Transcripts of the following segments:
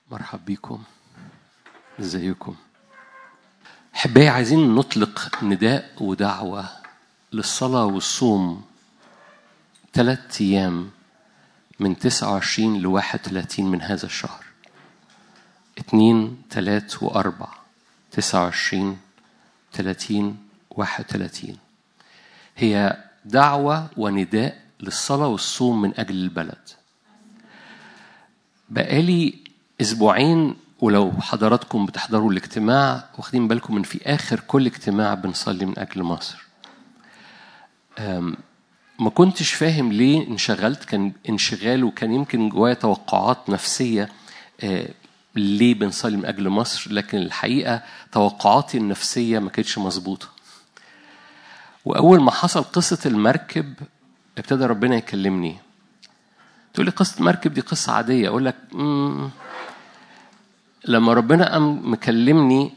مرحب بكم. ازيكم؟ أحبائي، عايزين نطلق نداء ودعوة للصلاة والصوم 3 أيام من 29 ل 31 من هذا الشهر. 2 3 و4 29 30 31. هي دعوة ونداء للصلاة والصوم من أجل البلد. بقالي أسبوعين، ولو حضراتكم بتحضروا الاجتماع واخدين بالكم من في آخر كل اجتماع بنصلي من أجل مصر. ما كنتش فاهم ليه انشغلت، كان انشغال وكان يمكن جوايا توقعات نفسية ليه بنصلي من أجل مصر، لكن الحقيقة توقعاتي النفسية ما كانتش مظبوطة. وأول ما حصل قصة المركب ابتدى ربنا يكلمني. تقول لي قصة المركب دي قصة عادية. أقول لك لما ربنا قام مكلمني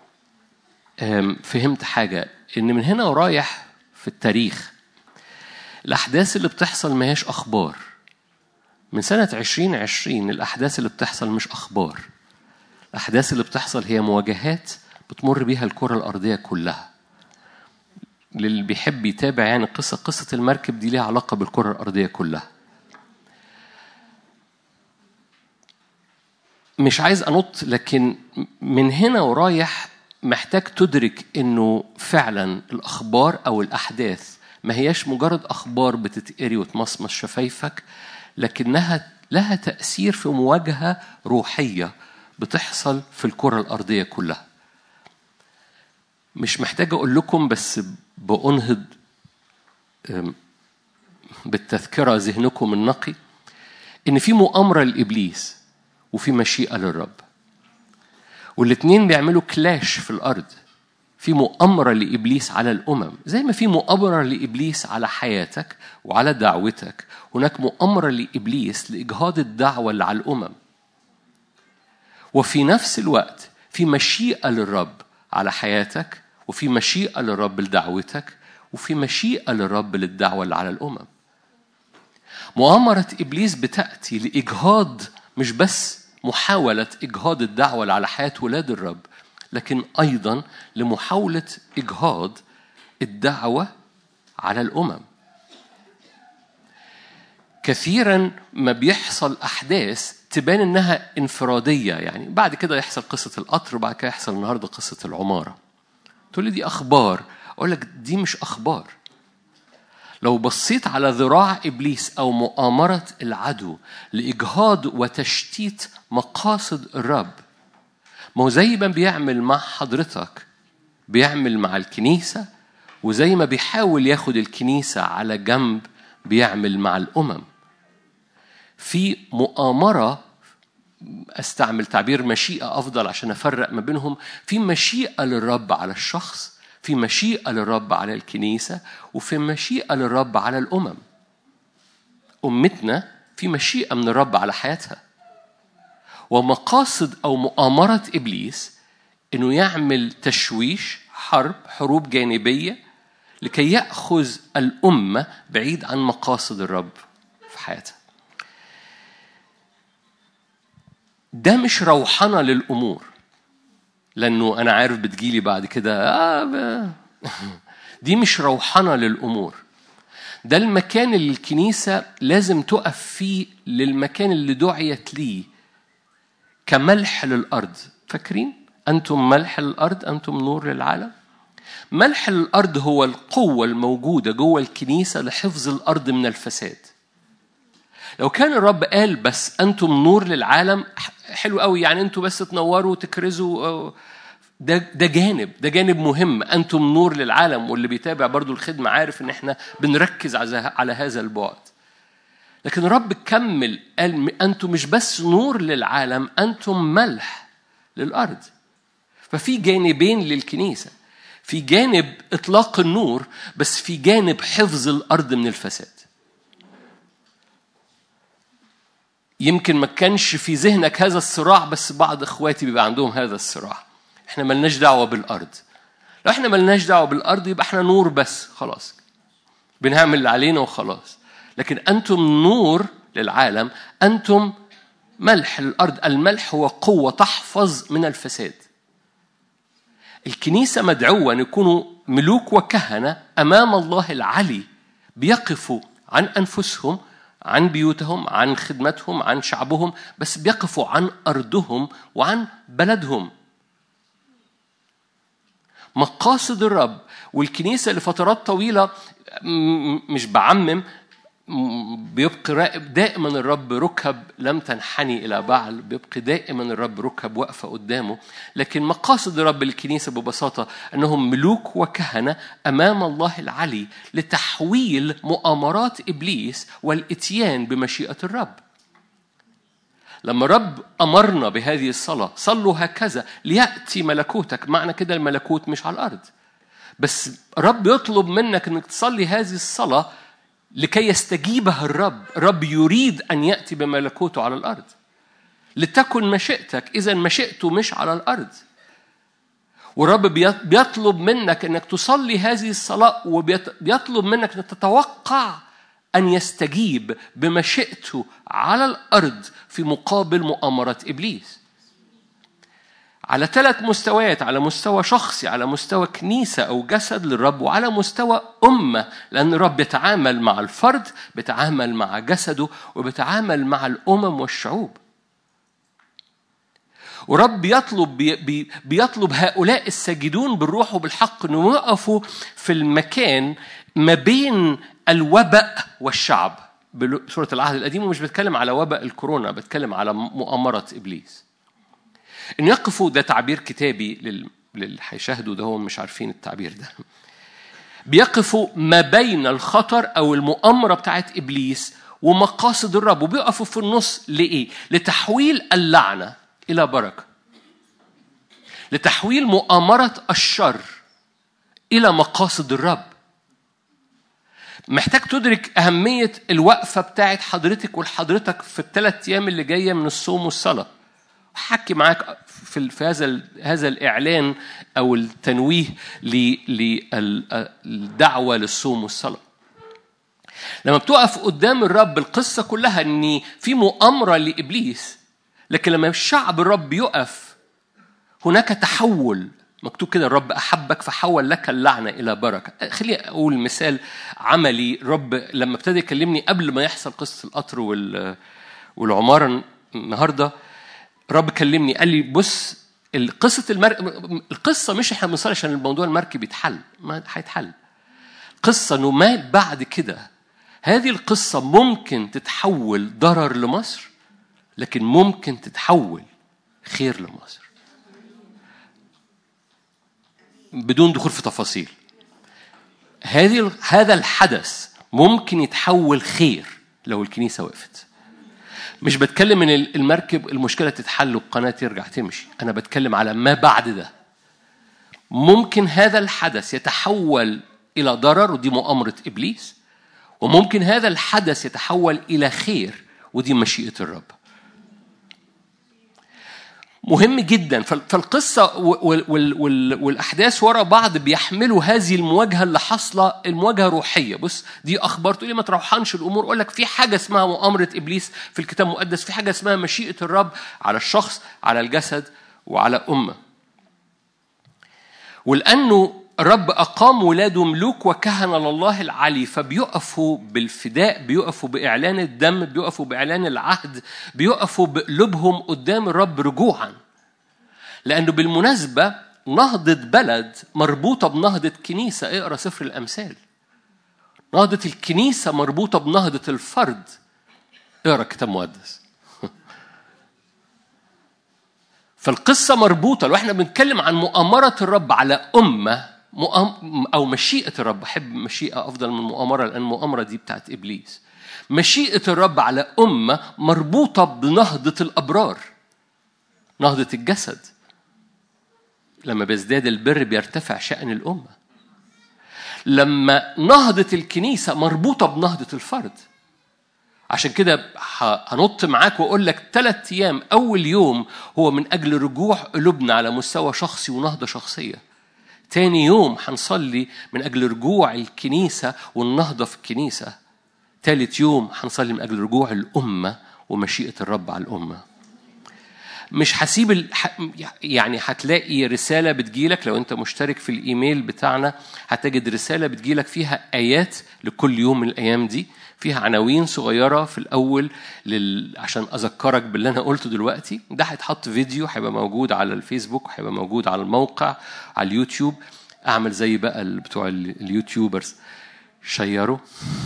فهمت حاجة، إن من هنا ورايح في التاريخ الأحداث اللي بتحصل ما هيش أخبار. من سنة 2020 الأحداث اللي بتحصل مش أخبار. الأحداث اللي بتحصل هي مواجهات بتمر بيها الكرة الأرضية كلها. للي بيحب يتابع يعني قصة المركب دي ليها علاقة بالكرة الأرضية كلها. مش عايز أنط، لكن من هنا ورايح محتاج تدرك إنه فعلا الأخبار أو الأحداث ما هياش مجرد أخبار بتتقري وتمصمص شفايفك، لكنها لها تأثير في مواجهة روحية بتحصل في الكرة الأرضية كلها. مش محتاج أقول لكم، بس بأنهض بالتذكرة ذهنكم النقي إن في مؤامرة لإبليس وفي مشيئة للرب، والاتنين بيعملوا كلاش في الأرض. في مؤامرة لإبليس على الأمم زي ما في مؤامرة لإبليس على حياتك وعلى دعوتك. هناك مؤامرة لإبليس لإجهاض الدعوة اللي على الأمم، وفي نفس الوقت في مشيئة للرب على حياتك، وفي مشيئة للرب لدعوتك، وفي مشيئة للرب للدعوة اللي على الأمم. مؤامرة إبليس بتأتي لإجهاض، مش بس محاولة إجهاض الدعوة اللي على حياة ولاد الرب، لكن أيضا لمحاولة إجهاض الدعوة على الأمم. كثيرا ما بيحصل أحداث تبان إنها انفرادية، يعني بعد كده يحصل قصة القطر، وبعد كده يحصل النهاردة قصة العمارة. تقول لي دي أخبار. أقول لك دي مش أخبار. لو بصيت على ذراع إبليس أو مؤامرة العدو لإجهاض وتشتيت مقاصد الرب، ما هو زي ما بيعمل مع حضرتك بيعمل مع الكنيسة، وزي ما بيحاول ياخد الكنيسة على جنب بيعمل مع الأمم. في مؤامرة، أستعمل تعبير مشيئة أفضل عشان أفرق ما بينهم. في مشيئة للرب على الشخص، في مشيئة للرب على الكنيسة، وفي مشيئة للرب على الأمم. أمتنا في مشيئة من الرب على حياتها، ومقاصد أو مؤامرة إبليس إنه يعمل تشويش، حروب جانبية لكي يأخذ الأمة بعيد عن مقاصد الرب في حياتها. ده مش روحنا للأمور، لأنه أنا عارف بتجيلي بعد كده دي مش روحنا للأمور. ده المكان اللي الكنيسة لازم تقف فيه، للمكان اللي دعيت ليه كملح للأرض. فاكرين؟ أنتم ملح للأرض، أنتم نور للعالم. ملح للأرض هو القوة الموجودة جوه الكنيسة لحفظ الأرض من الفساد. لو كان الرب قال بس أنتم نور للعالم، حلو قوي، يعني أنتم بس تنوروا وتكرزوا، ده جانب مهم. أنتم نور للعالم، واللي بيتابع برضو الخدمة عارف إن إحنا بنركز على هذا البعد. لكن الرب كمل قال أنتم مش بس نور للعالم، أنتم ملح للأرض. ففي جانبين للكنيسة، في جانب إطلاق النور، بس في جانب حفظ الأرض من الفساد. يمكن ما كانش في ذهنك هذا الصراع، بس بعض إخواتي بيبقى عندهم هذا الصراع. إحنا ملناش دعوة بالأرض. لو إحنا ملناش دعوة بالأرض يبقى إحنا نور بس، خلاص بنعمل اللي علينا وخلاص. لكن أنتم نور للعالم، أنتم ملح الأرض. الملح هو قوة تحفظ من الفساد. الكنيسة مدعوة أن يكونوا ملوك وكهنة أمام الله العلي، بيقفوا عن أنفسهم، عن بيوتهم، عن خدمتهم، عن شعبهم، بس بيقفوا عن أرضهم وعن بلدهم. مقاصد الرب والكنيسة لفترات طويلة، مش بعمم، بيبقى راقب دائما الرب ركب لم تنحني إلى بعل، بيبقى دائما الرب ركب واقفة قدامه. لكن مقاصد الرب الكنيسة ببساطة أنهم ملوك وكهنة أمام الله العلي لتحويل مؤامرات إبليس والإتيان بمشيئة الرب. لما الرب أمرنا بهذه الصلاة، صلوا هكذا ليأتي ملكوتك، معنى كده الملكوت مش على الأرض، بس الرب يطلب منك أنك تصلي هذه الصلاة لكي يستجيبها الرب. الرب يريد أن يأتي بملكوته على الأرض. لتكن مشيئتك، إذا مشيئته مش على الأرض. والرب بيطلب منك أنك تصلي هذه الصلاة، وبيطلب منك أن تتوقع أن يستجيب بمشيئته على الأرض في مقابل مؤامرة إبليس. على 3 مستويات: على مستوى شخصي، على مستوى كنيسة أو جسد للرب، وعلى مستوى أمة، لأن الرب بيتعامل مع الفرد، بيتعامل مع جسده، وبيتعامل مع الأمم والشعوب. ورب بيطلب هؤلاء الساجدون بالروح وبالحق أنه يقفوا في المكان ما بين الوباء والشعب. بسورة العهد القديم، ومش بتكلم على وباء الكورونا، بتكلم على مؤامرة إبليس. إن يقفوا، ده تعبير كتابي للي هيشاهدوا، ده هم مش عارفين التعبير ده. بيقفوا ما بين الخطر أو المؤامرة بتاعت إبليس ومقاصد الرب، وبيقفوا في النص لإيه؟ لتحويل اللعنة إلى بركة، لتحويل مؤامرة الشر إلى مقاصد الرب. محتاج تدرك أهمية الوقفة بتاعت حضرتك والحضرتك في ال3 أيام اللي جاية من الصوم والصلاة. حكي معاك في هذا الإعلان أو التنويه للدعوة للصوم والصلاة. لما بتقف قدام الرب، القصة كلها أن في مؤامرة لإبليس، لكن لما الشعب الرب يقف هناك تحول. مكتوب كده: الرب أحبك فحول لك اللعنة إلى بركة. خليني أقول مثال عملي. الرب لما ابتدى يكلمني قبل ما يحصل قصة القطر والعمارة النهاردة، الرب كلمني قال لي: بص، القصة مش احنا بنصلي عشان الموضوع المركب يتحل، ما هيتحل. قصة انه ما بعد كده هذه القصة ممكن تتحول ضرر لمصر، لكن ممكن تتحول خير لمصر بدون دخول في تفاصيل. هذا الحدث ممكن يتحول خير لو الكنيسة وقفت. مش بتكلم ان المركب المشكلة تتحل والقناة ترجع تمشي، انا بتكلم على ما بعد ده. ممكن هذا الحدث يتحول الى ضرر، ودي مؤامرة ابليس، وممكن هذا الحدث يتحول الى خير، ودي مشيئة الرب. مهم جدا. فالقصة والأحداث وراء بعض بيحملوا هذه المواجهة اللي حصلة، المواجهة روحية. بص، دي أخبار تقولي ما تروحانش الأمور. أقول لك في حاجة اسمها مؤامرة إبليس في الكتاب المقدس، في حاجة اسمها مشيئة الرب على الشخص، على الجسد، وعلى أمة. ولأنه الرب أقام ولاده ملوك وكهنة لله العلي، فبيقفوا بالفداء، بيقفوا بإعلان الدم، بيقفوا بإعلان العهد، بيقفوا بقلوبهم قدام الرب رجوعا. لأنه بالمناسبة نهضة بلد مربوطة بنهضة كنيسة. اقرأ سفر الأمثال. نهضة الكنيسة مربوطة بنهضة الفرد. اقرأ كتاب مقدس. فالقصة مربوطة. لو احنا بنتكلم عن مؤامرة الرب على أمة أو مشيئة الرب، أحب مشيئة أفضل من مؤامرة، لأن المؤامرة دي بتاعت إبليس. مشيئة الرب على أمة مربوطة بنهضة الأبرار، نهضة الجسد. لما بيزداد البر بيرتفع شأن الأمة. لما نهضة الكنيسة مربوطة بنهضة الفرد. عشان كده هنط معاك وأقول لك 3 أيام. أول يوم هو من أجل رجوع قلوبنا على مستوى شخصي ونهضة شخصية. تاني يوم هنصلي من أجل رجوع الكنيسة والنهضة في الكنيسة. ثالث يوم هنصلي من أجل رجوع الأمة ومشيئة الرب على الأمة. مش هسيب يعني هتلاقي رسالة بتجيلك لو أنت مشترك في الإيميل بتاعنا، هتجد رسالة بتجيلك فيها آيات لكل يوم من الأيام دي، فيها عناوين صغيرة في الأول عشان أذكرك باللي أنا قلته دلوقتي. ده هيتحط فيديو، هيبقى موجود على الفيسبوك، هيبقى موجود على الموقع، على اليوتيوب. أعمل زي بقى بتوع اليوتيوبرز، شيروا.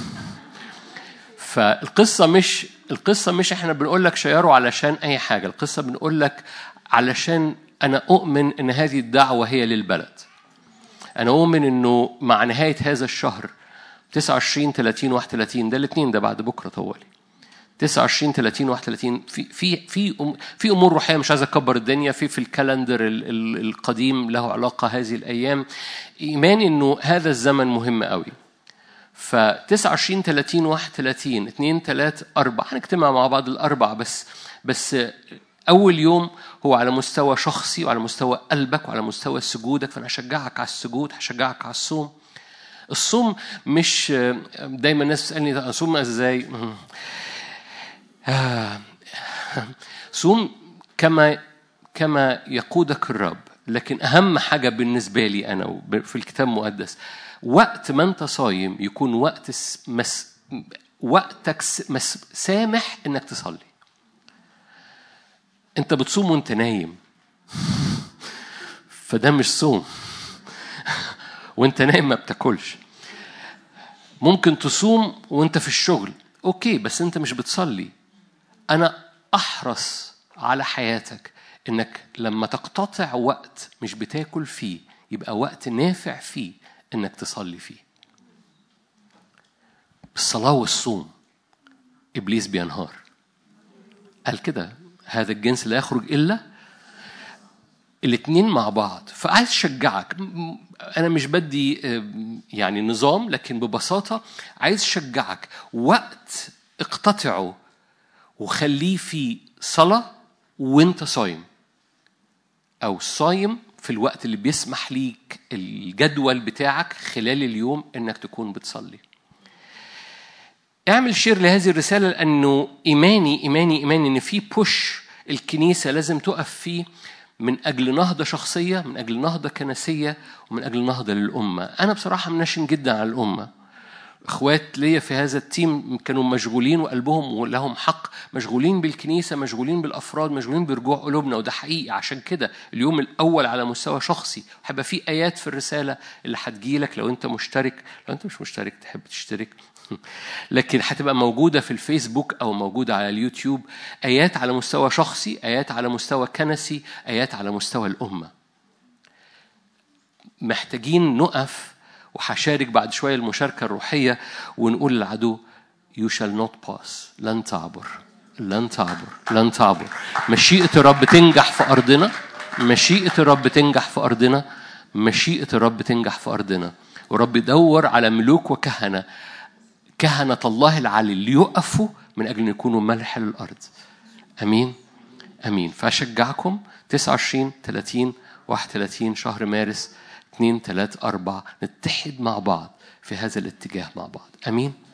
فالقصة مش احنا بنقول لك شيروا علشان أي حاجة، القصة بنقول لك علشان أنا أؤمن إن هذه الدعوة هي للبلد. أنا أؤمن إنه مع نهاية هذا الشهر 29 30 31 ده الاثنين ده بعد بكرة طوالي 29 30 31 في أمور روحية مش عايز أكبر الدنيا في الكالندر القديم له علاقة هذه الأيام. إيماني إنه هذا الزمن مهم قوي. ف 29 30 31 2 3 4 هنجتمع مع بعض الأربع، بس أول يوم هو على مستوى شخصي وعلى مستوى قلبك وعلى مستوى سجودك. فأنا هشجعك على السجود، هشجعك على الصوم. الصوم مش دايما الناس بتسألني أصوم إزاي. صوم كما يقودك الرب. لكن أهم حاجة بالنسبة لي أنا في الكتاب المقدس، وقت ما أنت صايم يكون وقتك سامح إنك تصلي. أنت بتصوم وأنت نايم، فده مش صوم. وأنت نايم ما بتاكلش. ممكن تصوم وأنت في الشغل، أوكي، بس أنت مش بتصلي. أنا أحرص على حياتك إنك لما تقتطع وقت مش بتاكل فيه يبقى وقت نافع فيه إنك تصلي فيه. الصلاة والصوم إبليس بينهار، قال كده هذا الجنس لا يخرج إلا الاتنين مع بعض. فعايز أشجعك، أنا مش بدي يعني نظام، لكن ببساطة عايز أشجعك وقت اقتطعه وخليه في صلاة وانت صايم، أو صايم في الوقت اللي بيسمح ليك الجدول بتاعك خلال اليوم إنك تكون بتصلي. اعمل شير لهذه الرسالة، لأنه إيماني إن في بوش الكنيسة لازم تقف فيه من أجل نهضة شخصية، من أجل نهضة كنسية، ومن أجل نهضة للأمة. أنا بصراحة منشن جدا على الأمة. اخوات ليا في هذا التيم كانوا مشغولين وقلبهم ولهم حق، مشغولين بالكنيسة، مشغولين بالأفراد، مشغولين برجوع قلوبنا. وده حقيقي. عشان كده اليوم الأول على مستوى شخصي هيبقى في آيات في الرسالة اللي هتجيلك لو أنت مشترك. لو أنت مش مشترك تحب تشترك لكن هتبقى موجودة في الفيسبوك أو موجودة على اليوتيوب. آيات على مستوى شخصي، آيات على مستوى كنسي، آيات على مستوى الأمة. محتاجين نقف. وحشارك بعد شوية المشاركة الروحية ونقول للعدو you shall not pass. لن تعبر، لن تعبر، لن تعبر. مشيئة الرب تنجح في أرضنا، مشيئة الرب تنجح في أرضنا، مشيئة الرب تنجح في أرضنا. ورب يدور على ملوك وكهنة، كهنة الله العلي اللي يقفوا من أجل أن يكونوا ملح للأرض. أمين أمين. فأشجعكم 29 30 31 شهر مارس 2 3 4 نتحد مع بعض في هذا الاتجاه مع بعض. أمين.